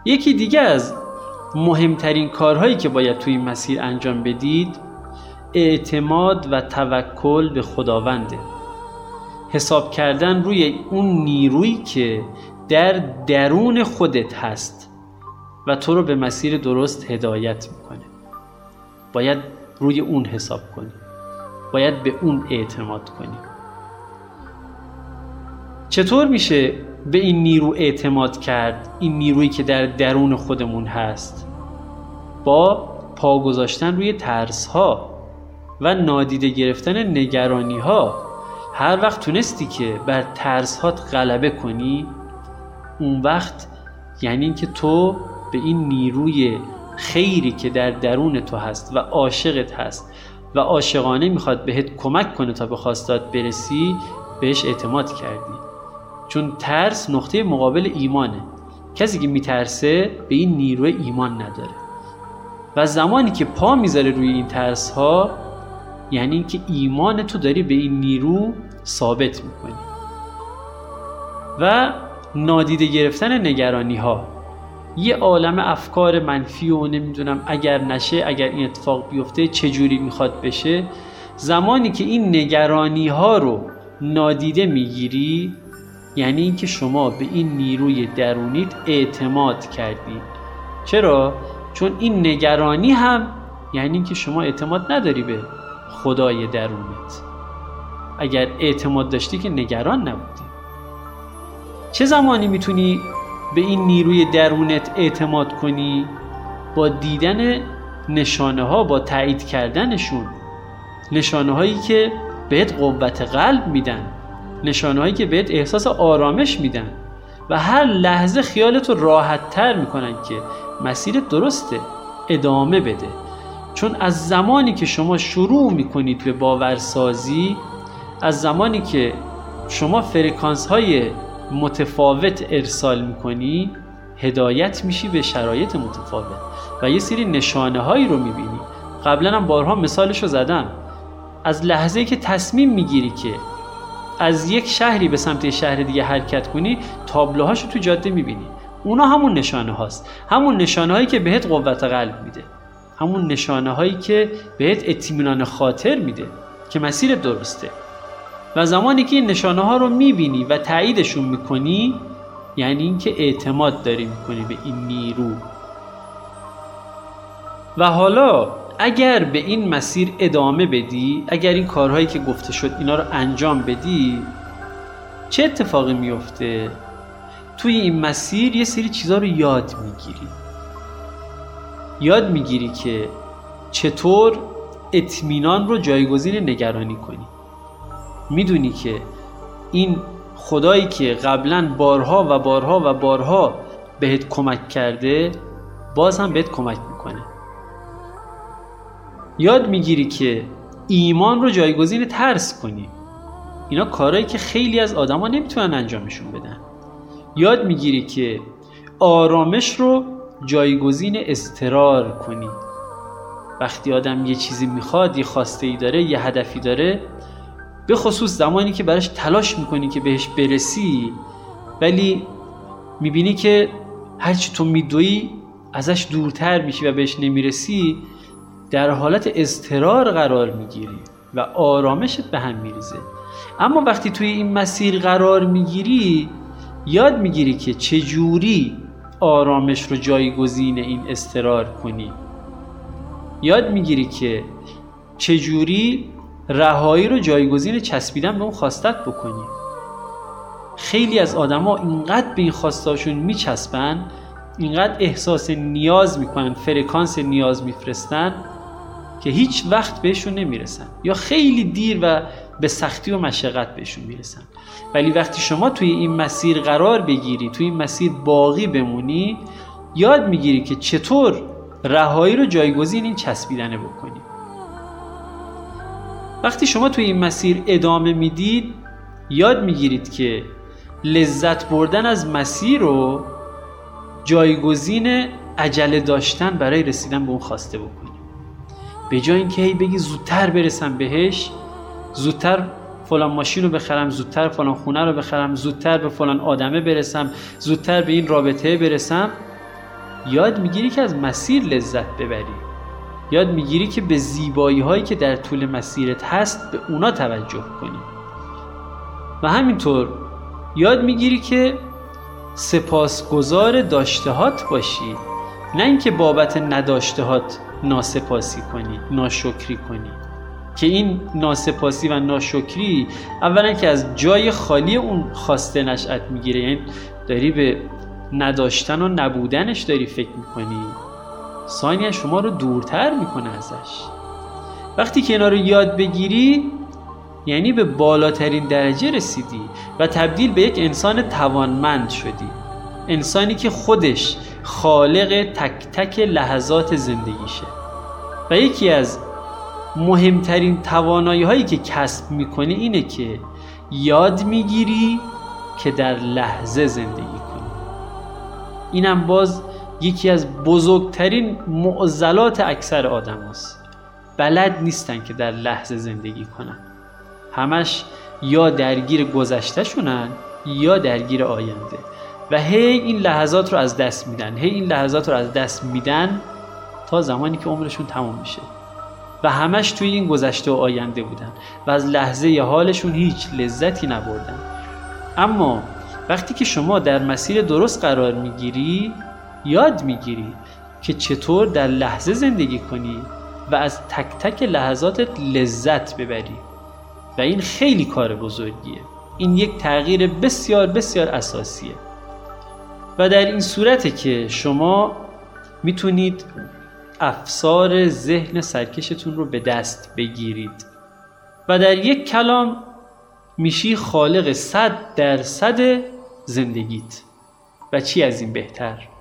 یکی دیگه از مهمترین کارهایی که باید توی این مسیر انجام بدید اعتماد و توکل به خداونده. حساب کردن روی اون نیرویی که در درون خودت هست و تو رو به مسیر درست هدایت میکنه. باید روی اون حساب کنی، باید به اون اعتماد کنی. چطور میشه به این نیرو اعتماد کرد؟ این نیرویی که در درون خودمون هست با پا گذاشتن روی ترس‌ها و نادیده گرفتن نگرانی‌ها. هر وقت تونستی که بر ترس‌هات غلبه کنی، اون وقت یعنی این که تو به این نیروی خیری که در درون تو هست و عاشقت هست و عاشقانه میخواد بهت کمک کنه تا به خواستات برسی، بهش اعتماد کردی. چون ترس نقطه مقابل ایمانه. کسی که میترسه به این نیروی ایمان نداره و زمانی که پا میذاره روی این ترس ها، یعنی این که ایمان تو داری به این نیرو ثابت میکنی. و نادیده گرفتن نگرانی ها، یه عالم افکار منفی و نمیدونم اگر نشه، اگر این اتفاق بیفته چجوری میخواد بشه. زمانی که این نگرانی ها رو نادیده میگیری، یعنی اینکه شما به این نیروی درونیت اعتماد کردی. چرا؟ چون این نگرانی هم یعنی اینکه شما اعتماد نداری به خدای درونت. اگر اعتماد داشتی که نگران نبودی. چه زمانی میتونی به این نیروی درونت اعتماد کنی؟ با دیدن نشانه ها، با تایید کردنشون. نشانه هایی که بهت قوت قلب میدن، نشانه هایی که بهت احساس آرامش میدن و هر لحظه خیالتو راحت تر میکنن که مسیرت درسته، ادامه بده. چون از زمانی که شما شروع میکنید به باورسازی، از زمانی که شما فرکانس های متفاوت ارسال میکنی، هدایت میشی به شرایط متفاوت و یه سری نشانه هایی رو میبینی. قبلا هم بارها مثالشو زدم. از لحظه‌ای که تصمیم میگیری که از یک شهری به سمت شهر دیگه حرکت کنی، تابلوهاشو تو جاده میبینی. اونا همون نشانه هاست، همون نشانه هایی که بهت قوت قلب میده، همون نشانه هایی که بهت اطمینان خاطر میده که مسیر درسته. و زمانی که این نشانه ها رو میبینی و تاییدشون میکنی، یعنی این که اعتماد داری میکنی به این نیرو. و حالا اگر به این مسیر ادامه بدی، اگر این کارهایی که گفته شد اینا رو انجام بدی، چه اتفاقی میفته؟ توی این مسیر یه سری چیزا رو یاد میگیری. یاد میگیری که چطور اطمینان رو جایگزین نگرانی کنی. میدونی که این خدایی که قبلا بارها و بارها و بارها بهت کمک کرده، باز هم بهت کمک میکنه. یاد میگیری که ایمان رو جایگزین ترس کنی. اینا کارهایی که خیلی از آدما نمیتونن انجامشون بدن. یاد میگیری که آرامش رو جایگزین اضطرار کنی. وقتی آدم یه چیزی میخواد، یه خواسته ای داره، یه هدفی داره، به خصوص زمانی که براش تلاش میکنی که بهش برسی، ولی میبینی که هرچی تو میدوی ازش دورتر میشی و بهش نمیرسی، در حالت اضطرار قرار میگیری و آرامشت به هم میریزه. اما وقتی توی این مسیر قرار میگیری، یاد میگیری که چجوری آرامش رو جایگزین این اضطرار کنی. یاد میگیری که چجوری رهایی رو جایگزین چسبیدن به اون خواستت بکنی. خیلی از آدما اینقدر به این خواستاشون میچسبن، اینقدر احساس نیاز میکنن، فرکانس نیاز میفرستن که هیچ وقت بهشون نمیرسن یا خیلی دیر و به سختی و مشقت بهشون میرسن. ولی وقتی شما توی این مسیر قرار بگیری، توی این مسیر باقی بمونی، یاد میگیری که چطور رهایی رو جایگزین این چسبیدنه بکنی. وقتی شما توی این مسیر ادامه میدید، یاد میگیرید که لذت بردن از مسیر رو جایگزین عجله داشتن برای رسیدن به اون خواسته بکنی. به جای اینکه هی بگی زودتر برسم بهش، زودتر فلان ماشین رو بخرم، زودتر فلان خونه رو بخرم، زودتر به فلان آدمه برسم، زودتر به این رابطه برسم، یاد میگیری که از مسیر لذت ببری، یاد میگیری که به زیبایی هایی که در طول مسیرت هست به اونا توجه کنی و همینطور یاد میگیری که سپاسگزار داشتهات باشی، نه اینکه بابت نداشتهات ناسپاسی کنی، ناشکری کنی، که این ناسپاسی و ناشکری اولا که از جای خالی اون خواسته نشأت میگیره، یعنی داری به نداشتن و نبودنش داری فکر میکنی، ثانیاً شما رو دورتر میکنه ازش. وقتی که اینا رو یاد بگیری یعنی به بالاترین درجه رسیدی و تبدیل به یک انسان توانمند شدی، انسانی که خودش خالق تک تک لحظات زندگیشه. و یکی از مهمترین توانایی هایی که کسب میکنی اینه که یاد میگیری که در لحظه زندگی کنی. اینم باز یکی از بزرگترین معضلات اکثر آدم هست. بلد نیستن که در لحظه زندگی کنن، همش یا درگیر گذشته شونن یا درگیر آینده و هی این لحظات رو از دست میدن تا زمانی که عمرشون تمام میشه و همش توی این گذشته و آینده بودن و از لحظه حالشون هیچ لذتی نبردن. اما وقتی که شما در مسیر درست قرار میگیری یاد میگیری که چطور در لحظه زندگی کنی و از تک تک لحظاتت لذت ببری و این خیلی کار بزرگیه. این یک تغییر بسیار بسیار اساسیه و در این صورته که شما میتونید افسار ذهن سرکشتون رو به دست بگیرید و در یک کلام میشی خالق 100% زندگیت. و چی از این بهتر؟